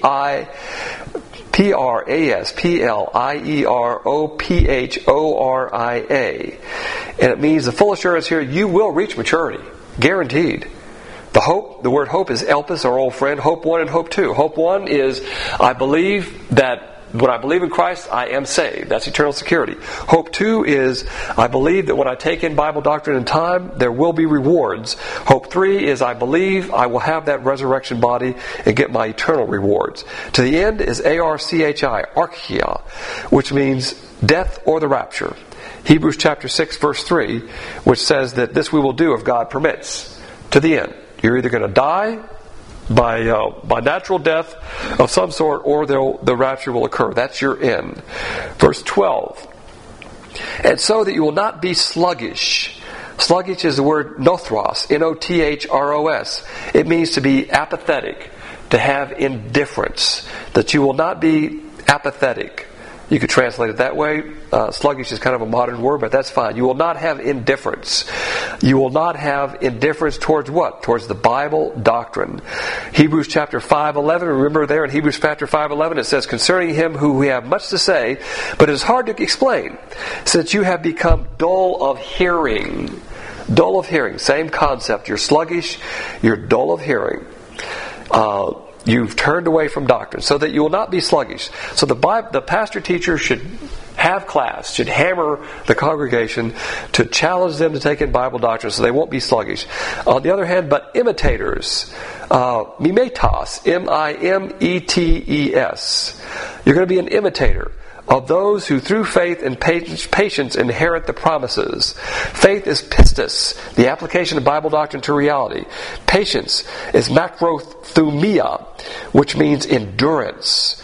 P-R-A-S-P-L-I-E-R-O-P-H-O-R-I-A. And it means the full assurance here, you will reach maturity. Guaranteed. The word hope is elpis, our old friend. Hope 1 and hope 2. Hope 1 is, I believe that when I believe in Christ, I am saved. That's eternal security. Hope 2 is, I believe that when I take in Bible doctrine in time, there will be rewards. Hope 3 is, I believe I will have that resurrection body and get my eternal rewards. To the end is A-R-C-H-I, archia, which means death or the rapture. Hebrews chapter 6, verse 3, which says that this we will do if God permits. To the end. You're either going to die by natural death of some sort, or the rapture will occur. That's your end. Verse 12. And so that you will not be sluggish. Sluggish is the word nothros, N-O-T-H-R-O-S. It means to be apathetic, to have indifference. That you will not be apathetic. You could translate it that way. Sluggish is kind of a modern word, but that's fine. You will not have indifference. You will not have indifference towards what? Towards the Bible doctrine. Hebrews chapter 5:11. Remember there in Hebrews chapter 5:11 it says, concerning him who we have much to say, but it is hard to explain, since you have become dull of hearing. Dull of hearing. Same concept. You're sluggish. You're dull of hearing. You've turned away from doctrine, so that you will not be sluggish. So the pastor teacher should have class, should hammer the congregation to challenge them to take in Bible doctrine so they won't be sluggish. On the other hand, but imitators, mimetos, M-I-M-E-T-E-S. You're going to be an imitator of those who through faith and patience inherit the promises. Faith is pistis, the application of Bible doctrine to reality. Patience is macrothumia, which means endurance.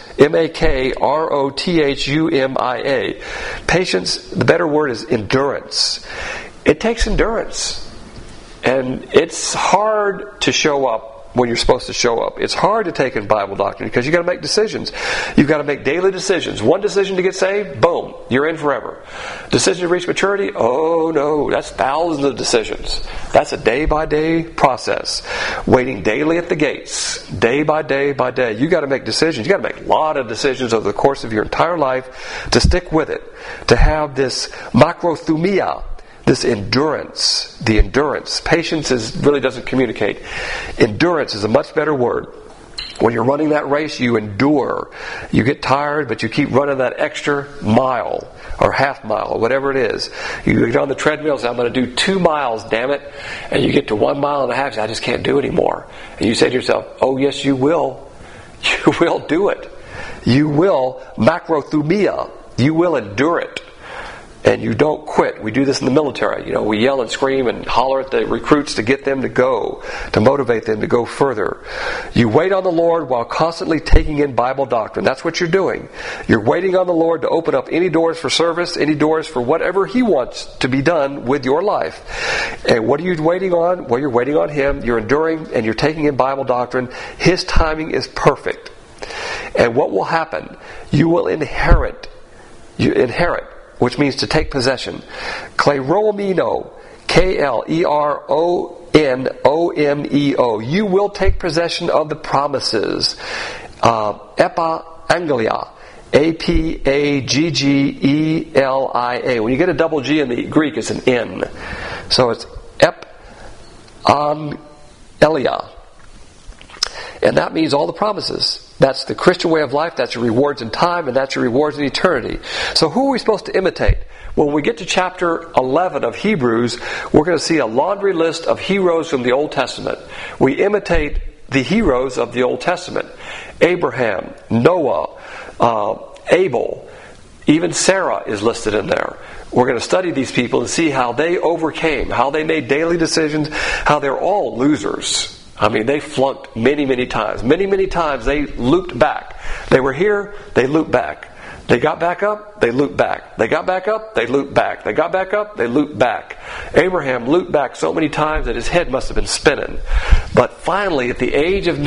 M-A-K-R-O-T-H-U-M-I-A. Patience, the better word is endurance. It takes endurance. And it's hard to show up when you're supposed to show up. It's hard to take in Bible doctrine because you've got to make decisions. You've got to make daily decisions. One decision to get saved, boom, you're in forever. Decision to reach maturity, oh no, that's thousands of decisions. That's a day-by-day process. Waiting daily at the gates, day by day by day. You've got to make decisions. You've got to make a lot of decisions over the course of your entire life to stick with it. To have this macrothumia, this endurance, the endurance. Patience really doesn't communicate. Endurance is a much better word. When you're running that race, you endure. You get tired, but you keep running that extra mile or half mile or whatever it is. You get on the treadmill and say, I'm going to do 2 miles, damn it. And you get to 1.5 miles, and say, I just can't do it anymore. And you say to yourself, oh yes, you will. You will do it. You will macrothumia. You will endure it. and you don't quit. We do this in the military. We yell and scream and holler at the recruits to get them to go, to motivate them to go further. You wait on the Lord while constantly taking in Bible doctrine. That's what you're doing. You're waiting on the Lord to open up any doors for service, any doors for whatever He wants to be done with your life. And what are you waiting on? Well, you're waiting on Him. You're enduring and you're taking in Bible doctrine. His timing is perfect. And what will happen? You will inherit. Which means to take possession. Kleromeno, Kleronomeo. You will take possession of the promises. Epaggelia, Apaggelia. When you get a double G in the Greek, it's an N. So it's Epaggelia. And that means all the promises. That's the Christian way of life. That's your rewards in time, and that's your rewards in eternity. So who are we supposed to imitate? When we get to chapter 11 of Hebrews, we're going to see a laundry list of heroes from the Old Testament. We imitate the heroes of the Old Testament. Abraham, Noah, Abel, even Sarah is listed in there. We're going to study these people and see how they overcame, how they made daily decisions, how they're all losers. They flunked many, many times. Many, many times they looped back. They were here, they looped back. They got back up, they looped back. They got back up, they looped back. They got back up, they looped back. Abraham looped back so many times that his head must have been spinning. But finally, at the age of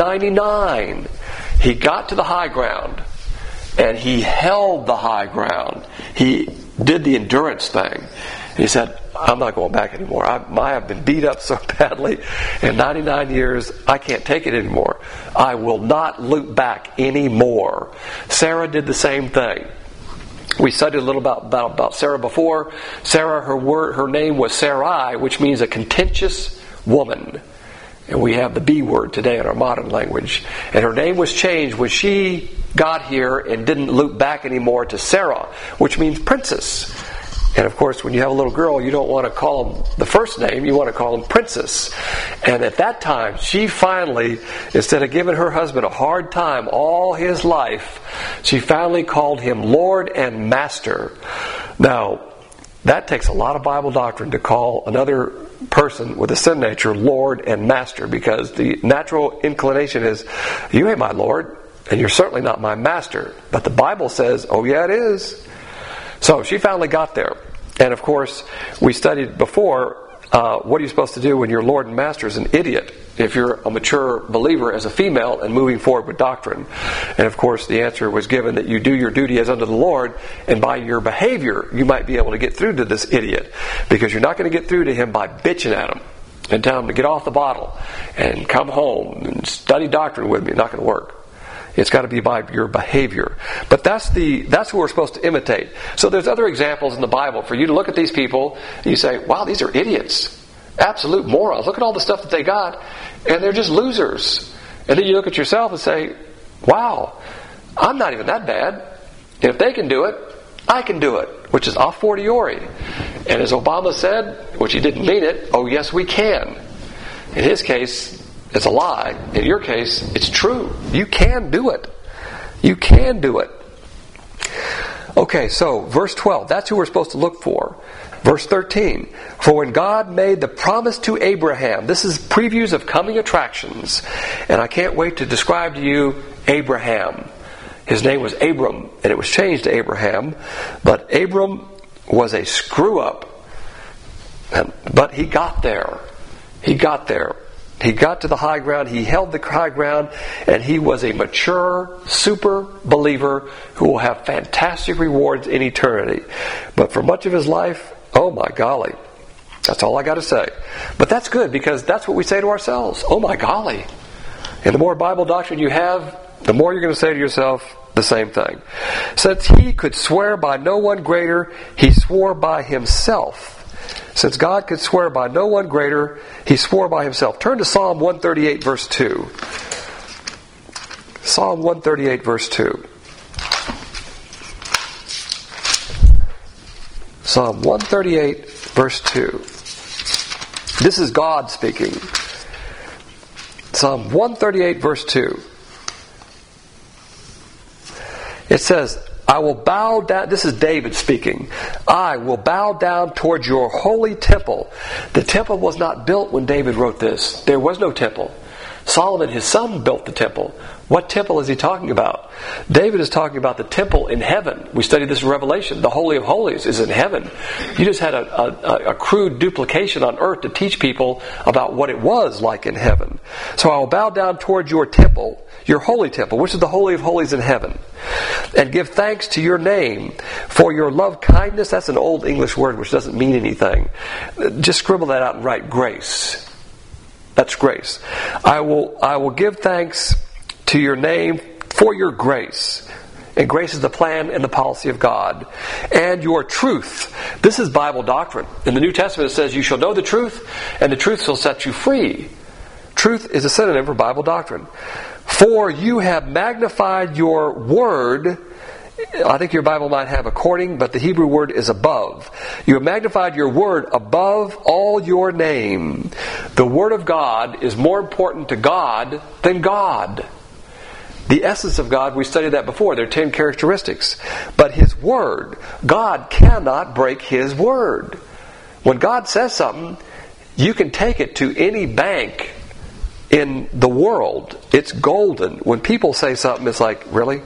99, he got to the high ground. And he held the high ground. He did the endurance thing. He said, I'm not going back anymore. I have been beat up so badly in 99 years, I can't take it anymore. I will not loop back anymore. Sarah did the same thing. We studied a little about Sarah before. Sarah, her name was Sarai, which means a contentious woman. And we have the B word today in our modern language. And her name was changed when she got here and didn't loop back anymore to Sarah, which means princess. And of course, when you have a little girl, you don't want to call them the first name, you want to call them princess. And at that time, she finally, instead of giving her husband a hard time all his life, she finally called him Lord and Master. Now, that takes a lot of Bible doctrine to call another person with a sin nature Lord and Master, because the natural inclination is, you ain't my Lord, and you're certainly not my Master. But the Bible says, oh yeah, it is. So she finally got there. And of course, we studied before, what are you supposed to do when your Lord and Master is an idiot? If you're a mature believer as a female and moving forward with doctrine. And of course, the answer was given that you do your duty as unto the Lord, and by your behavior, you might be able to get through to this idiot. Because you're not going to get through to him by bitching at him and telling him to get off the bottle and come home and study doctrine with me. It's not going to work. It's got to be by your behavior. But that's who we're supposed to imitate. So there's other examples in the Bible for you to look at these people and you say, wow, these are idiots. Absolute morons. Look at all the stuff that they got, and they're just losers. And then you look at yourself and say, wow, I'm not even that bad. And if they can do it, I can do it, which is a fortiori. And as Obama said, which he didn't mean it, oh yes, we can. In his case, it's a lie. In your case, it's true. You can do it. You can do it. Okay, so verse 12, that's who we're supposed to look for. Verse 13, for when God made the promise to Abraham, this is previews of coming attractions, and I can't wait to describe to you Abraham. His name was Abram, and it was changed to Abraham, but Abram was a screw-up, but he got there. He got there. He got to the high ground, he held the high ground, and he was a mature, super believer who will have fantastic rewards in eternity. But for much of his life, oh my golly, that's all I got to say. But that's good, because that's what we say to ourselves. Oh my golly. And the more Bible doctrine you have, the more you're going to say to yourself the same thing. Since he could swear by no one greater, he swore by himself. Since God could swear by no one greater, he swore by himself. Turn to Psalm 138, verse 2. Psalm 138, verse 2. Psalm 138, verse 2. This is God speaking. Psalm 138, verse 2. It says, I will bow down. This is David speaking. I will bow down towards your holy temple. The temple was not built when David wrote this. There was no temple. Solomon, his son, built the temple. What temple is he talking about? David is talking about the temple in heaven. We studied this in Revelation. The Holy of Holies is in heaven. You just had a crude duplication on earth to teach people about what it was like in heaven. So I will bow down towards your temple, your holy temple, which is the Holy of Holies in heaven, and give thanks to your name for your love kindness. That's an old English word which doesn't mean anything. Just scribble that out and write grace. That's grace. I will give thanks to your name for your grace. And grace is the plan and the policy of God. And your truth. This is Bible doctrine. In the New Testament it says, you shall know the truth, and the truth shall set you free. Truth is a synonym for Bible doctrine. For you have magnified your word. I think your Bible might have according, but the Hebrew word is above. You have magnified your word above all your name. The word of God is more important to God than God. The essence of God, we studied that before. There are 10 characteristics. But His word, God cannot break His word. When God says something, you can take it to any bank in the world. It's golden. When people say something, it's like, really?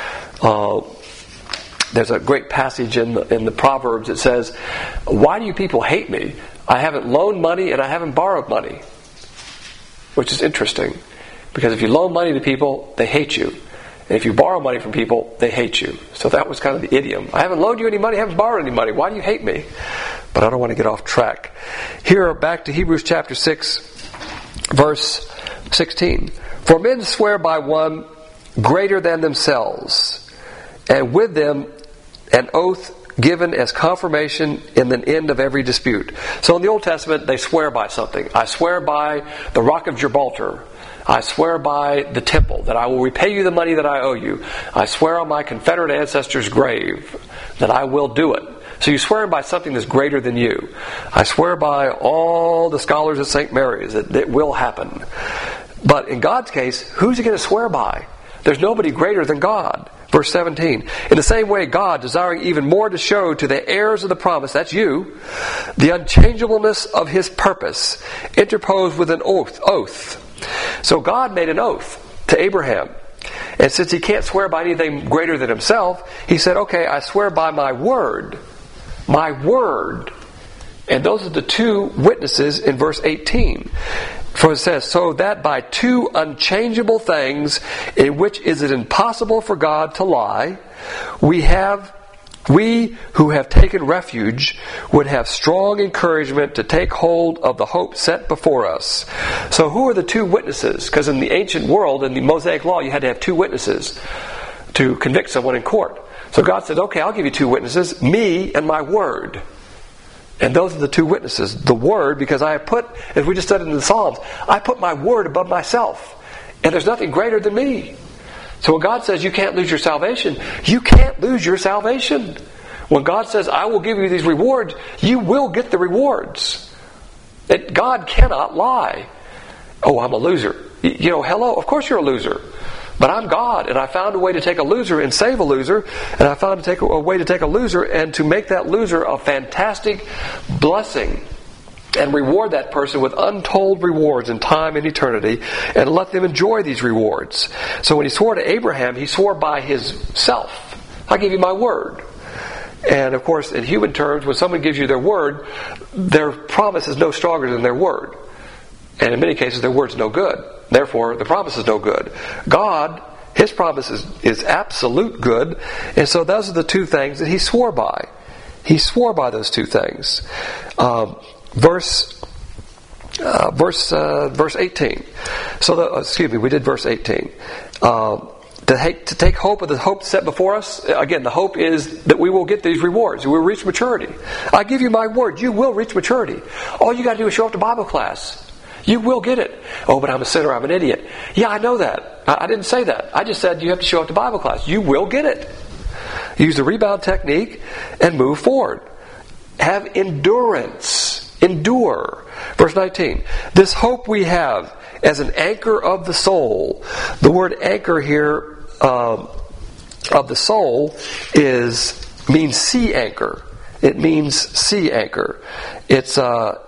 There's a great passage in the Proverbs that says, why do you people hate me? I haven't loaned money and I haven't borrowed money. Which is interesting. Because if you loan money to people, they hate you. And if you borrow money from people, they hate you. So that was kind of the idiom. I haven't loaned you any money, I haven't borrowed any money. Why do you hate me? But I don't want to get off track. Here, back to Hebrews chapter 6, verse 16. For men swear by one greater than themselves, and with them an oath given as confirmation in the end of every dispute. So in the Old Testament, they swear by something. I swear by the rock of Gibraltar. I swear by the temple that I will repay you the money that I owe you. I swear on my Confederate ancestors' grave that I will do it. So you swear by something that's greater than you. I swear by all the scholars at St. Mary's that it will happen. But in God's case, who's he going to swear by? There's nobody greater than God. Verse 17. In the same way, God, desiring even more to show to the heirs of the promise, that's you, the unchangeableness of His purpose, interposed with an oath. So God made an oath to Abraham. And since he can't swear by anything greater than himself, he said, okay, I swear by my word. My word. And those are the two witnesses in verse 18. For it says, so that by two unchangeable things, in which is it impossible for God to lie, we who have taken refuge would have strong encouragement to take hold of the hope set before us. So who are the two witnesses? Because in the ancient world, in the Mosaic Law, you had to have two witnesses to convict someone in court. So God said, okay, I'll give you two witnesses, me and my word. And those are the two witnesses. The word, because I have put, as we just studied in the Psalms, I put my word above myself. And there's nothing greater than me. So when God says you can't lose your salvation, you can't lose your salvation. When God says, I will give you these rewards, you will get the rewards. God cannot lie. Oh, I'm a loser. Hello, of course you're a loser. But I'm God, and I found a way to take a loser and save a loser, and I found a way to take a loser and to make that loser a fantastic blessing and reward that person with untold rewards in time and eternity and let them enjoy these rewards. So when he swore to Abraham, he swore by his self. I give you my word. And of course, in human terms, when someone gives you their word, their promise is no stronger than their word. And in many cases, their word's no good. Therefore, the promise is no good. God, His promise is absolute good. And so those are the two things that He swore by. He swore by those two things. Verse 18. We did verse 18. To take hope of the hope set before us. Again, the hope is that we will get these rewards. We will reach maturity. I give you my word. You will reach maturity. All you got to do is show up to Bible class. You will get it. Oh, but I'm a sinner. I'm an idiot. Yeah, I know that. I didn't say that. I just said you have to show up to Bible class. You will get it. Use the rebound technique and move forward. Have endurance. Endure. Verse 19. This hope we have as an anchor of the soul. The word anchor here of the soul means sea anchor. It means sea anchor. It's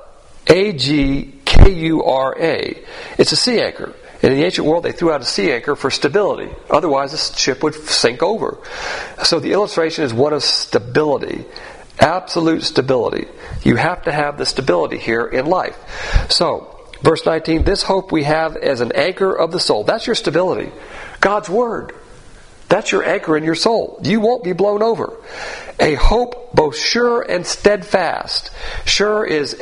A-G-K-U-R-A. It's a sea anchor. And in the ancient world, they threw out a sea anchor for stability. Otherwise, the ship would sink over. So the illustration is one of stability. Absolute stability. You have to have the stability here in life. So, verse 19, this hope we have as an anchor of the soul. That's your stability. God's Word. That's your anchor in your soul. You won't be blown over. A hope both sure and steadfast. Sure is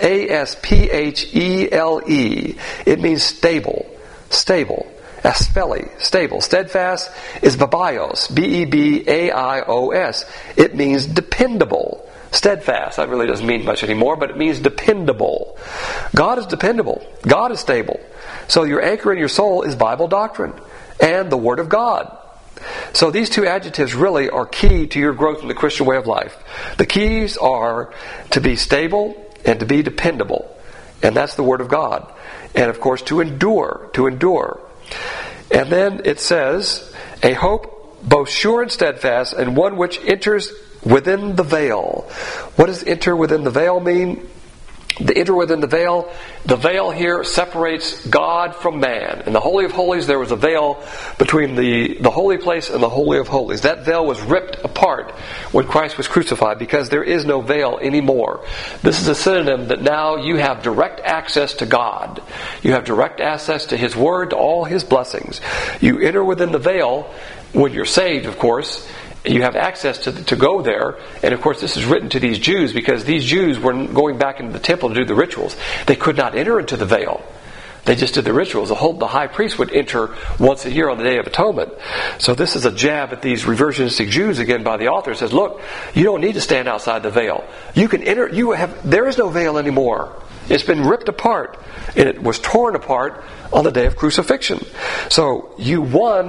A-S-P-H-E-L-E. It means stable. Stable. Aspheli. Stable. Steadfast is babios. B-E-B-A-I-O-S. It means dependable. Steadfast. That really doesn't mean much anymore, but it means dependable. God is dependable. God is stable. So your anchor in your soul is Bible doctrine and the Word of God. So these two adjectives really are key to your growth in the Christian way of life. The keys are to be stable and to be dependable. And that's the Word of God. And of course to endure. To endure. And then it says, a hope both sure and steadfast, and one which enters within the veil. What does enter within the veil mean? The enter within the veil here separates God from man. In the Holy of Holies, there was a veil between the holy place and the Holy of Holies. That veil was ripped apart when Christ was crucified because there is no veil anymore. This is a synonym that now you have direct access to God. You have direct access to His Word, to all His blessings. You enter within the veil when you're saved, of course. You have access to go there. And of course this is written to these Jews because these Jews were going back into the temple to do the rituals. They could not enter into the veil. They just did the rituals. The high priest would enter once a year on the Day of Atonement. So this is a jab at these reversionistic Jews again by the author. It says, look, you don't need to stand outside the veil. You can enter. There is no veil anymore. It's been ripped apart. And it was torn apart on the day of crucifixion. So you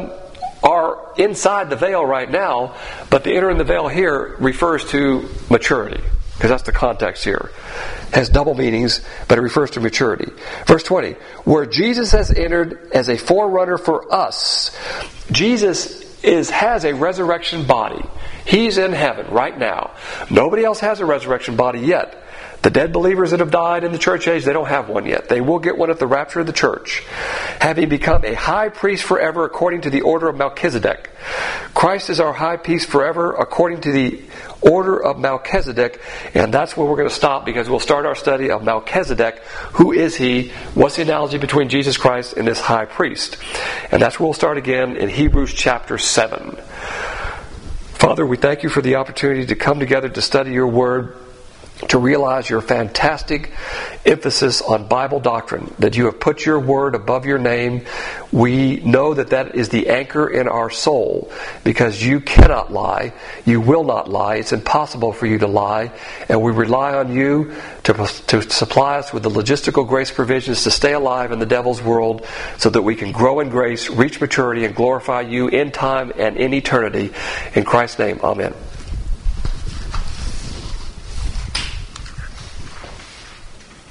are inside the veil right now, but the enter in the veil here refers to maturity, because that's the context here. It has double meanings, but it refers to maturity. Verse 20, where Jesus has entered as a forerunner for us. Jesus has a resurrection body. He's in heaven right now. Nobody else has a resurrection body yet. The dead believers that have died in the church age, they don't have one yet. They will get one at the rapture of the church. Having become a high priest forever according to the order of Melchizedek. Christ is our high priest forever according to the order of Melchizedek. And that's where we're going to stop, because we'll start our study of Melchizedek. Who is he? What's the analogy between Jesus Christ and this high priest? And that's where we'll start again in Hebrews chapter 7. Father, we thank you for the opportunity to come together to study your word, to realize your fantastic emphasis on Bible doctrine, that you have put your word above your name. We know that is the anchor in our soul, because you cannot lie. You will not lie. It's impossible for you to lie. And we rely on you to supply us with the logistical grace provisions to stay alive in the devil's world, so that we can grow in grace, reach maturity, and glorify you in time and in eternity. In Christ's name, amen.